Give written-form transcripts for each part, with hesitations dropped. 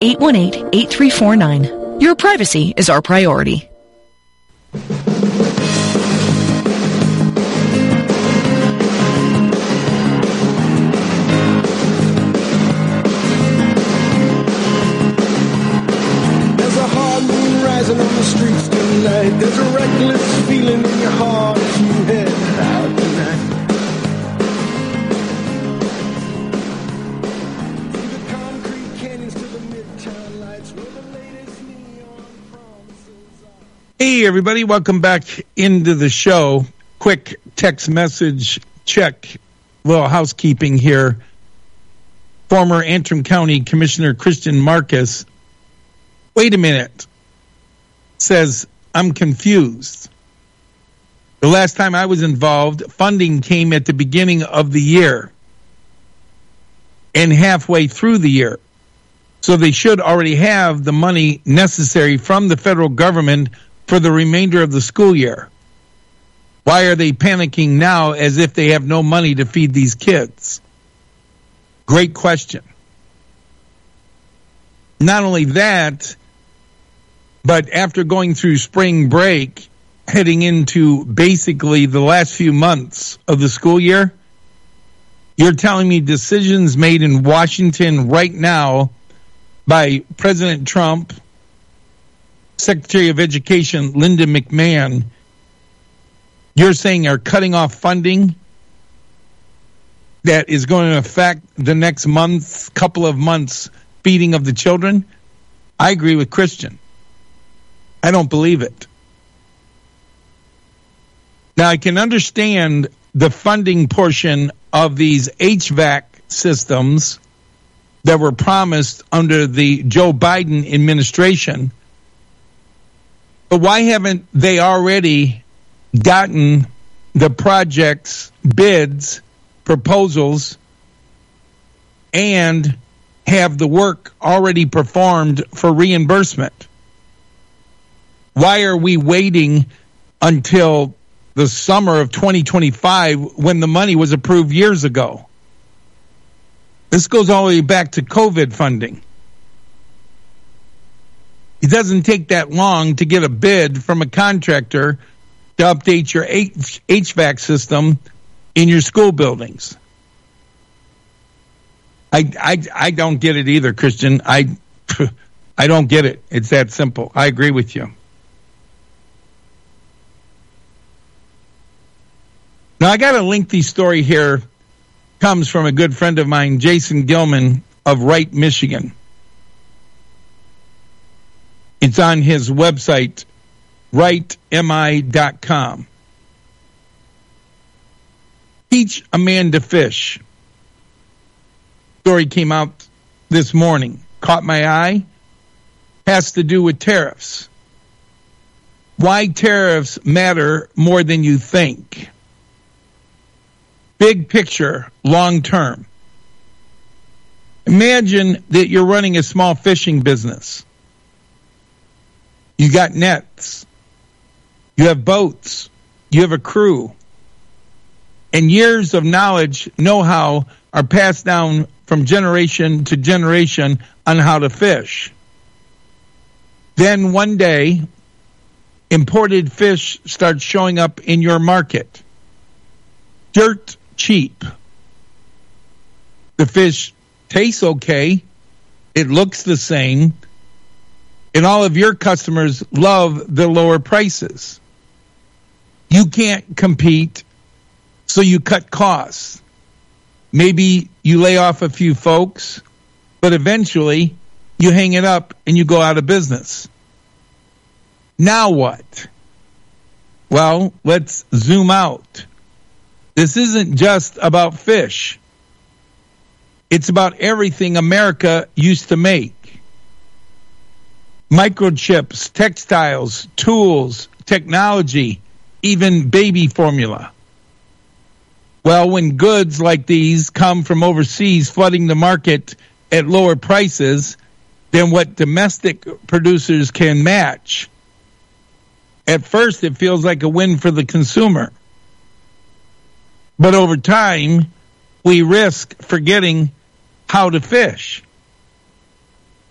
818-8349. Your privacy is our priority. On the streets tonight, there's a reckless feeling in your heart as you head out tonight. Through the concrete canyons to the midtown lights, where the latest neon promises are. Hey everybody, welcome back into the show. Quick text message check, little housekeeping here. Former Antrim County Commissioner Christian Marcus, wait a minute, says, I'm confused. The last time I was involved, funding came at the beginning of the year and halfway through the year. So they should already have the money necessary from the federal government for the remainder of the school year. Why are they panicking now as if they have no money to feed these kids? Great question. Not only that, but after going through spring break, heading into basically the last few months of the school year, you're telling me decisions made in Washington right now by President Trump, Secretary of Education Linda McMahon, you're saying are cutting off funding that is going to affect the next month, couple of months feeding of the children? I agree with Christian. I don't believe it. Now, I can understand the funding portion of these HVAC systems that were promised under the Joe Biden administration. But why haven't they already gotten the projects, bids, proposals, and have the work already performed for reimbursement? Why are we waiting until the summer of 2025 when the money was approved years ago? This goes all the way back to COVID funding. It doesn't take that long to get a bid from a contractor to update your HVAC system in your school buildings. I don't get it either, Christian. I don't get it. It's that simple. I agree with you. Now, I got a lengthy story here. Comes from a good friend of mine, Jason Gilman of Wright, Michigan. It's on his website, wrightmi.com. Teach a man to fish. Story came out this morning. Caught my eye. Has to do with tariffs. Why tariffs matter more than you think. Big picture, long term. Imagine that you're running a small fishing business. You got nets. You have boats. You have a crew. And years of knowledge, know-how are passed down from generation to generation on how to fish. Then one day, imported fish starts showing up in your market. Dirt cheap. The fish tastes okay. It looks the same. And all of your customers love the lower prices. You can't compete, so you cut costs. Maybe you lay off a few folks, but eventually you hang it up and you go out of business. Now what? Well, let's zoom out. This isn't just about fish. It's about everything America used to make. Microchips, textiles, tools, technology, even baby formula. Well, when goods like these come from overseas flooding the market at lower prices than what domestic producers can match, at first it feels like a win for the consumer. But over time, we risk forgetting how to fish.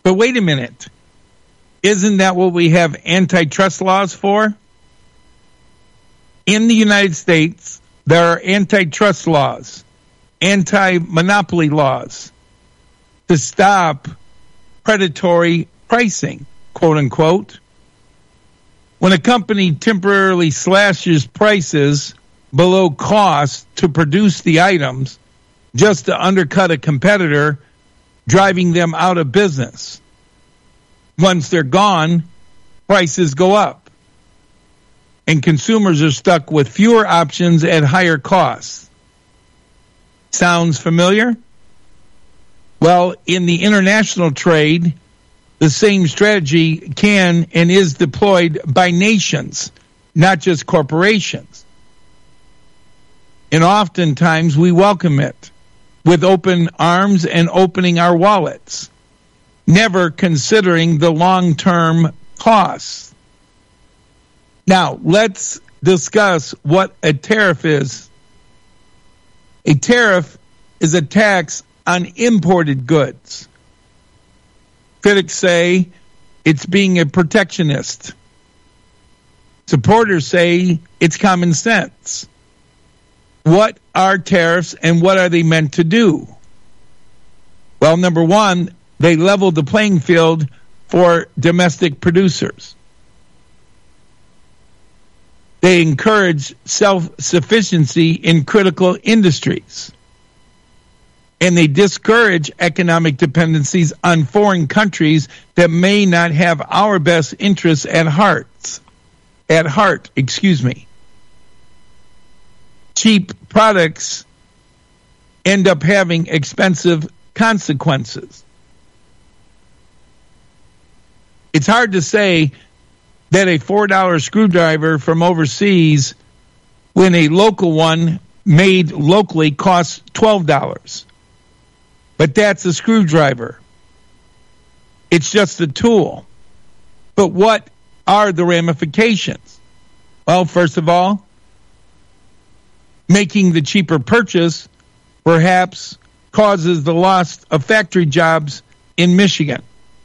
But wait a minute. Isn't that what we have antitrust laws for? In the United States, there are antitrust laws, anti-monopoly laws to stop predatory pricing, quote unquote. When a company temporarily slashes prices below cost to produce the items just to undercut a competitor, driving them out of business. Once they're gone, prices go up. And consumers are stuck with fewer options at higher costs. Sounds familiar? Well, in the international trade, the same strategy can and is deployed by nations, not just corporations. And oftentimes we welcome it with open arms and opening our wallets, never considering the long-term costs. Now, let's discuss what a tariff is. A tariff is a tax on imported goods. Critics say it's being a protectionist. Supporters say it's common sense. What are tariffs and what are they meant to do? Well, number one, they level the playing field for domestic producers. They encourage self-sufficiency in critical industries. And they discourage economic dependencies on foreign countries that may not have our best interests at heart. Cheap products end up having expensive consequences. It's hard to say that a $4 screwdriver from overseas when a local one made locally costs $12. But that's a screwdriver. It's just a tool. But what are the ramifications? Well, first of all, making the cheaper purchase perhaps causes the loss of factory jobs in Michigan.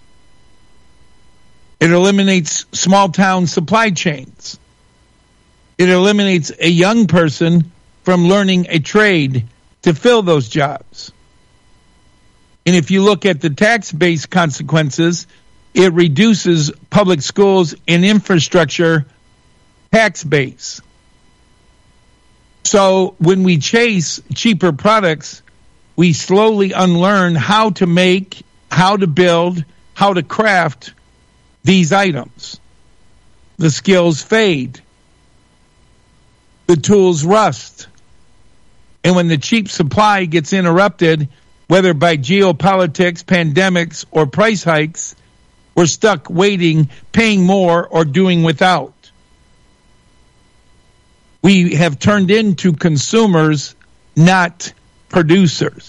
It eliminates small-town supply chains. It eliminates a young person from learning a trade to fill those jobs. And if you look at the tax-based consequences, it reduces public schools and infrastructure tax base. So when we chase cheaper products, we slowly unlearn how to make, how to build, how to craft these items. The skills fade. The tools rust. And when the cheap supply gets interrupted, whether by geopolitics, pandemics, or price hikes, we're stuck waiting, paying more, or doing without. We have turned into consumers, not producers.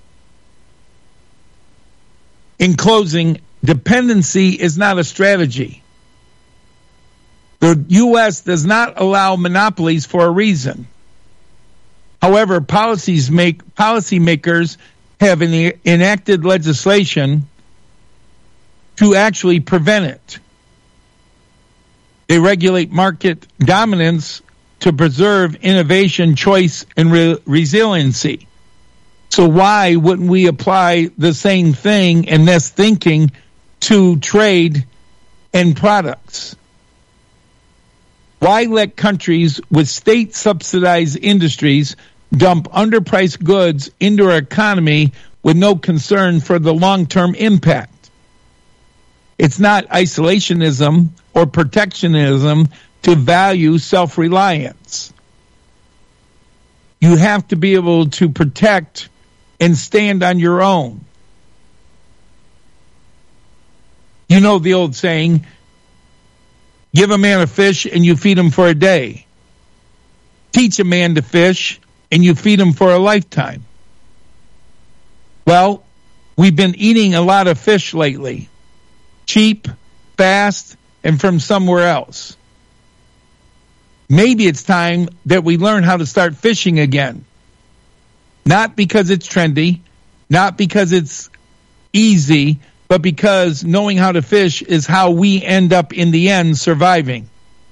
In closing, dependency is not a strategy. The U.S. does not allow monopolies for a reason. However, policymakers have enacted legislation to actually prevent it. They regulate market dominance to preserve innovation, choice, and resiliency. So why wouldn't we apply the same thing and this thinking to trade and products? Why let countries with state-subsidized industries dump underpriced goods into our economy with no concern for the long-term impact? It's not isolationism or protectionism to value self-reliance. You have to be able to protect and stand on your own. You know the old saying, give a man a fish and you feed him for a day. Teach a man to fish and you feed him for a lifetime. Well, we've been eating a lot of fish lately. Cheap, fast, and from somewhere else. Maybe it's time that we learn how to start fishing again. Not because it's trendy, not because it's easy, but because knowing how to fish is how we end up in the end surviving.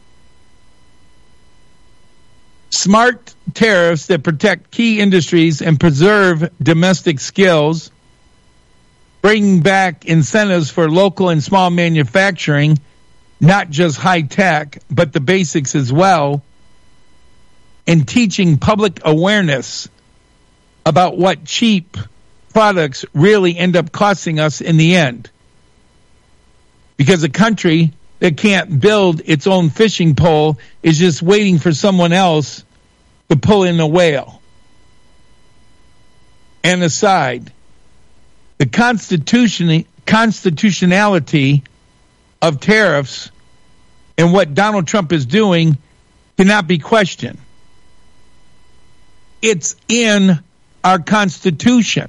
Smart tariffs that protect key industries and preserve domestic skills, bringing back incentives for local and small manufacturing, not just high tech, but the basics as well, and teaching public awareness about what cheap products really end up costing us in the end. Because a country that can't build its own fishing pole is just waiting for someone else to pull in a whale. And aside, the constitutionality of tariffs and what Donald Trump is doing cannot be questioned. It's in our Constitution.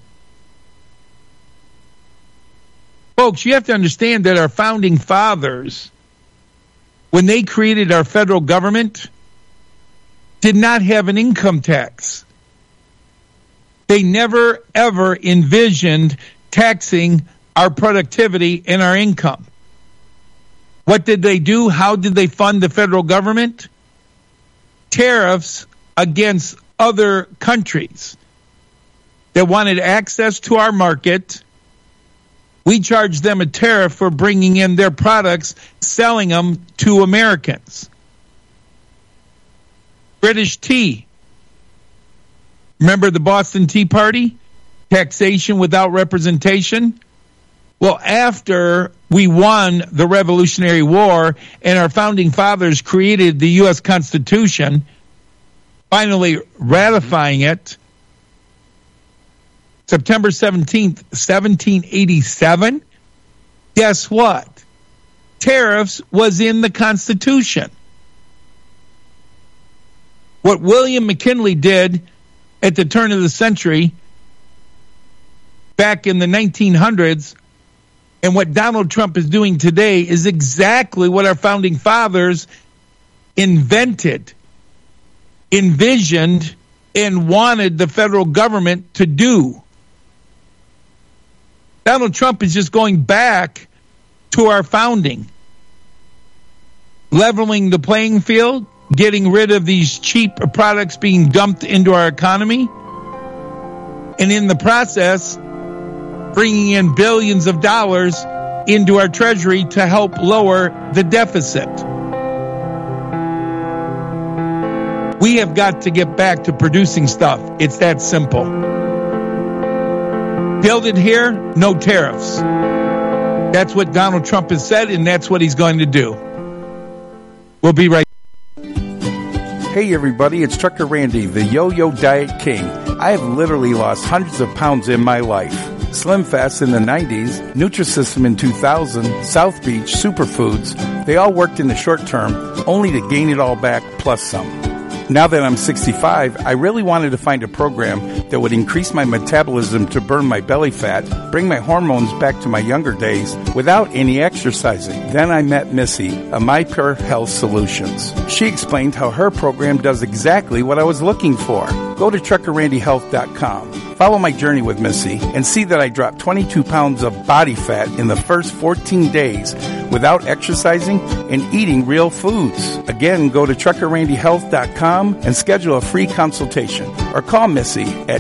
Folks, you have to understand that our founding fathers, when they created our federal government, did not have an income tax. They never, ever envisioned taxing our productivity and our income. What did they do? How did they fund the federal government? Tariffs against other countries that wanted access to our market. We charged them a tariff for bringing in their products, selling them to Americans. British tea. Remember the Boston Tea Party? Taxation without representation? Well, after we won the Revolutionary War and our founding fathers created the U.S. Constitution, finally ratifying it, September 17th, 1787, guess what? Tariffs was in the Constitution. What William McKinley did at the turn of the century, back in the 1900s, and what Donald Trump is doing today is exactly what our founding fathers invented, envisioned, and wanted the federal government to do. Donald Trump is just going back to our founding, leveling the playing field, getting rid of these cheap products being dumped into our economy, and in the process, bringing in billions of dollars into our treasury to help lower the deficit. We have got to get back to producing stuff. It's that simple. Build it here, no tariffs. That's what Donald Trump has said, and that's what he's going to do. We'll be right back. Hey everybody, it's Trucker Randy, the Yo-Yo Diet King. I have literally lost hundreds of pounds in my life. Slim Fast in the 90s, Nutrisystem in 2000, South Beach, Superfoods, they all worked in the short term, only to gain it all back plus some. Now that I'm 65, I really wanted to find a program that would increase my metabolism to burn my belly fat, bring my hormones back to my younger days without any exercising. Then I met Missy of My Pure Health Solutions. She explained how her program does exactly what I was looking for. Go to TruckerRandyHealth.com. Follow my journey with Missy and see that I dropped 22 pounds of body fat in the first 14 days without exercising and eating real foods. Again, go to TruckerRandyHealth.com and schedule a free consultation or call Missy at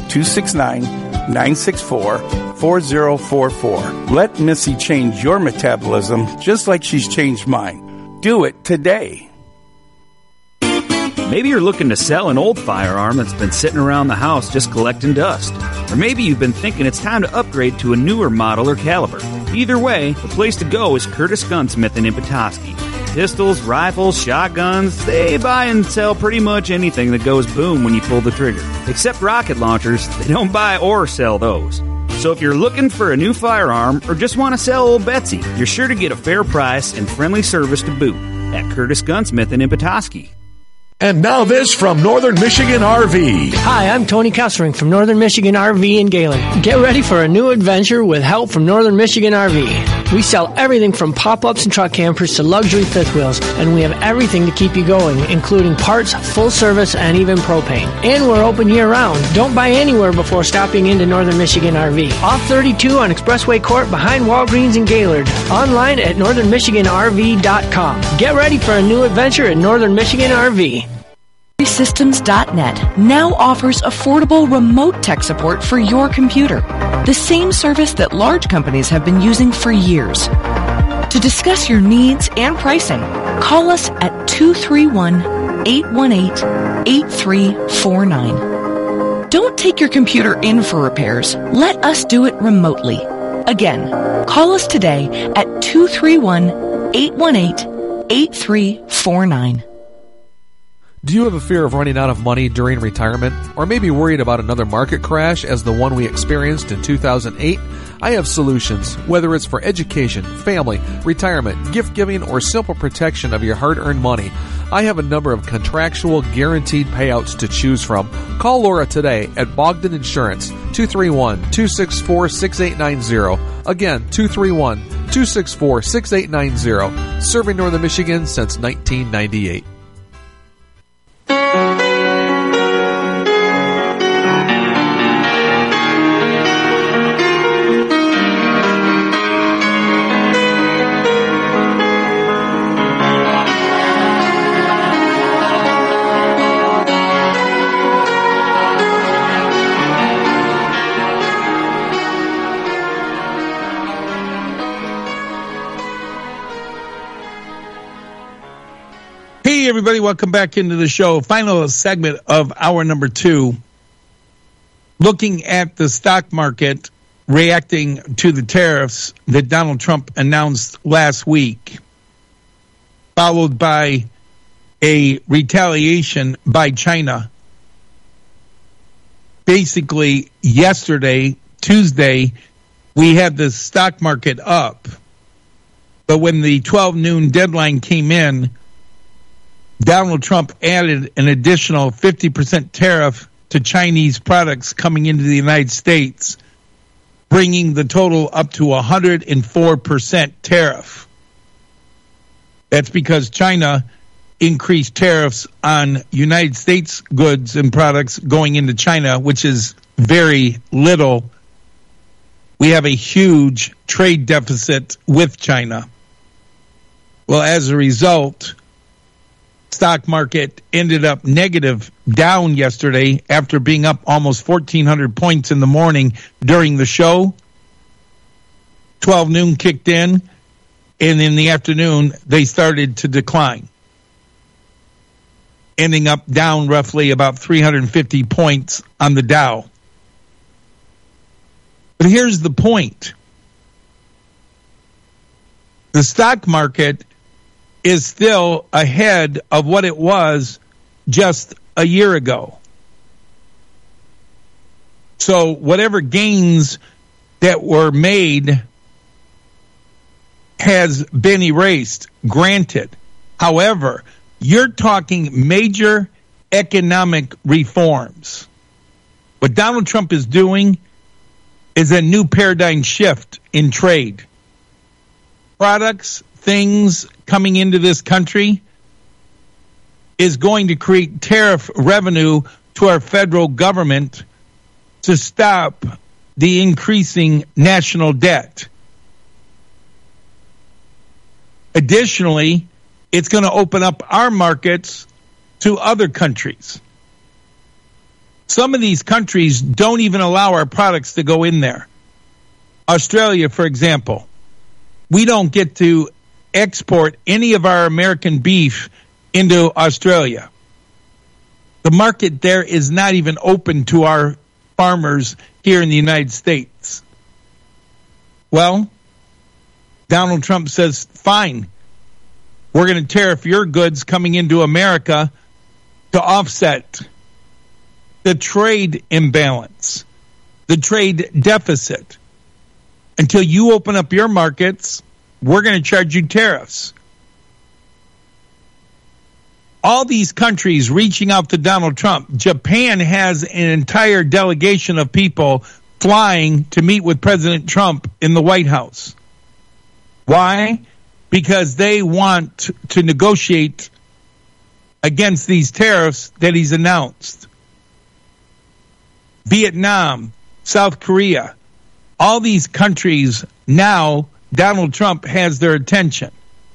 269-964-4044. Let Missy change your metabolism just like she's changed mine. Do it today. Maybe you're looking to sell an old firearm that's been sitting around the house just collecting dust. Or maybe you've been thinking it's time to upgrade to a newer model or caliber. Either way, the place to go is Curtis Gunsmith in Petoskey. Pistols, rifles, shotguns, they buy and sell pretty much anything that goes boom when you pull the trigger. Except rocket launchers, they don't buy or sell those. So if you're looking for a new firearm or just want to sell old Betsy, you're sure to get a fair price and friendly service to boot at Curtis Gunsmith in Petoskey. And now this from Northern Michigan RV. Hi, I'm Tony Kessering from Northern Michigan RV in Galen. Get ready for a new adventure with help from Northern Michigan RV. We sell everything from pop-ups and truck campers to luxury fifth wheels, and we have everything to keep you going, including parts, full service, and even propane. And we're open year-round. Don't buy anywhere before stopping into Northern Michigan RV. Off 32 on Expressway Court behind Walgreens in Gaylord. Online at northernmichiganrv.com. Get ready for a new adventure at Northern Michigan RV. Systems.net now offers affordable remote tech support for your computer, the same service that large companies have been using for years. To discuss your needs and pricing, call us at 231-818-8349. Don't take your computer in for repairs. Let us do it remotely. Again, call us today at 231-818-8349. Do you have a fear of running out of money during retirement? Or maybe worried about another market crash as the one we experienced in 2008? I have solutions, whether it's for education, family, retirement, gift-giving, or simple protection of your hard-earned money. I have a number of contractual guaranteed payouts to choose from. Call Laura today at Bogdan Insurance, 231-264-6890. Again, 231-264-6890. Serving Northern Michigan since 1998. Hey, everybody, welcome back into the show. Final segment of hour number 2. Looking at the stock market reacting to the tariffs that Donald Trump announced last week, followed by a retaliation by China. Basically, yesterday, Tuesday, we had the stock market up. But when the 12 noon deadline came in, Donald Trump added an additional 50% tariff to Chinese products coming into the United States, bringing the total up to 104% tariff. That's because China increased tariffs on United States goods and products going into China, which is very little. We have a huge trade deficit with China. Well, as a result, stock market ended up negative, down yesterday after being up almost 1,400 points in the morning during the show. 12 noon kicked in, and in the afternoon, they started to decline, ending up down roughly about 350 points on the Dow. But here's the point. The stock market is still ahead of what it was just a year ago. So whatever gains that were made has been erased, granted. However, you're talking major economic reforms. What Donald Trump is doing is a new paradigm shift in trade. Products, things coming into this country is going to create tariff revenue to our federal government to stop the increasing national debt. Additionally, it's going to open up our markets to other countries. Some of these countries don't even allow our products to go in there. Australia, for example, we don't get to export any of our American beef into Australia. The market there is not even open to our farmers here in the United States. Well, Donald Trump says, fine, we're going to tariff your goods coming into America to offset the trade imbalance, the trade deficit. Until you open up your markets, we're going to charge you tariffs. all these countries reaching out to Donald Trump. Japan has an entire delegation of people flying to meet with President Trump in the White House. Why? Because they want to negotiate against these tariffs that he's announced. Vietnam, South Korea, all these countries now, Donald Trump has their attention.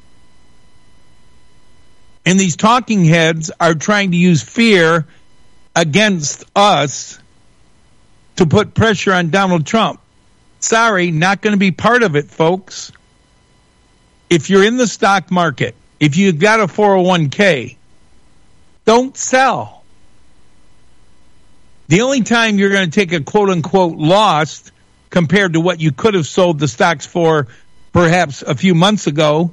And these talking heads are trying to use fear against us to put pressure on Donald Trump. Sorry, not going to be part of it, folks. If you're in the stock market, if you've got a 401k, don't sell. The only time you're going to take a quote-unquote loss compared to what you could have sold the stocks for perhaps a few months ago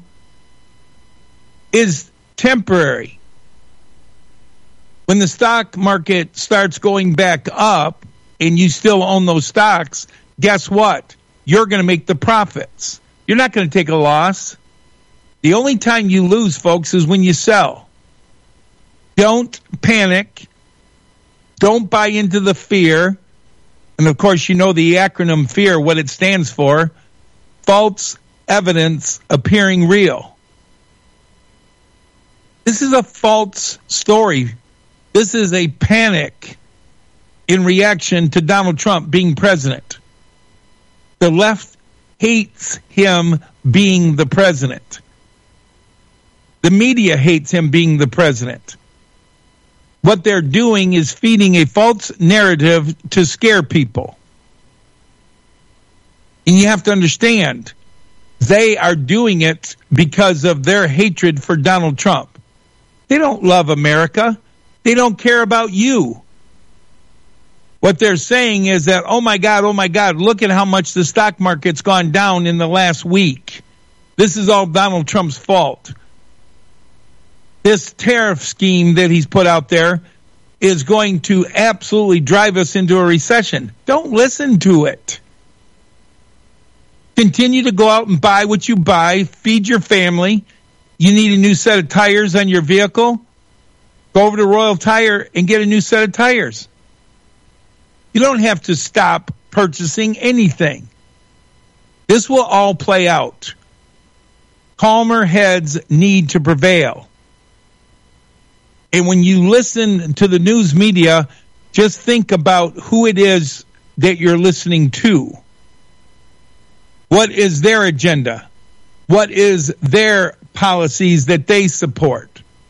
is temporary. When the stock market starts going back up and you still own those stocks, guess what? You're going to make the profits. You're not going to take a loss. The only time you lose, folks, is when you sell. Don't panic. Don't buy into the fear. And, of course, you know the acronym FEAR, what it stands for. False evidence appearing real. This is a false story. This is a panic in reaction to Donald Trump being president. The left hates him being the president. The media hates him being the president. What they're doing is feeding a false narrative to scare people. And you have to understand, they are doing it because of their hatred for Donald Trump. They don't love America. They don't care about you. What they're saying is that, oh my God, look at how much the stock market's gone down in the last week. This is all Donald Trump's fault. This tariff scheme that he's put out there is going to absolutely drive us into a recession. Don't listen to it. Continue to go out and buy what you buy. Feed your family. You need a new set of tires on your vehicle? Go over to Royal Tire and get a new set of tires. You don't have to stop purchasing anything. This will all play out. Calmer heads need to prevail. And when you listen to the news media, just think about who it is that you're listening to. What is their agenda? What is their policies that they support?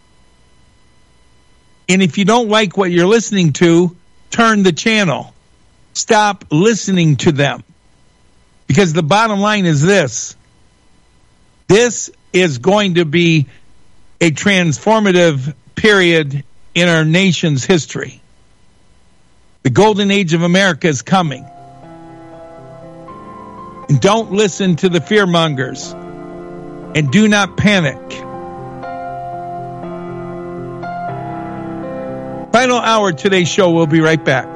And if you don't like what you're listening to, turn the channel. Stop listening to them. Because the bottom line is this. This is going to be a transformative period in our nation's history. The golden age of America is coming. And don't listen to the fearmongers. And do not panic. Final hour of today's show. We'll be right back.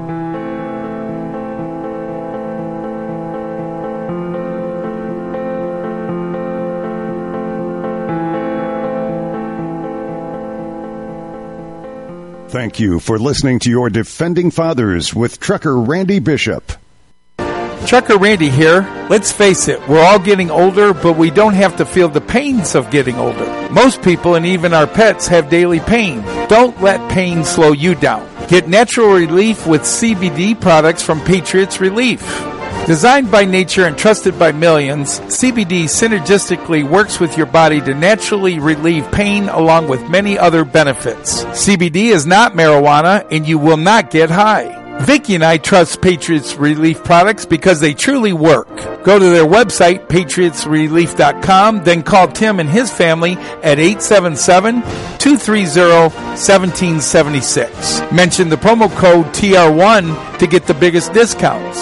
Thank you for listening to your Defending Fathers with Trucker Randy Bishop. Trucker Randy here. Let's face it, we're all getting older, but we don't have to feel the pains of getting older. Most people and even our pets have daily pain. Don't let pain slow you down. Get natural relief with CBD products from Patriots Relief. Designed by nature and trusted by millions, CBD synergistically works with your body to naturally relieve pain along with many other benefits. CBD is not marijuana and you will not get high. Vicki and I trust Patriots Relief products because they truly work. Go to their website, patriotsrelief.com, then call Tim and his family at 877-230-1776. Mention the promo code TR1 to get the biggest discounts.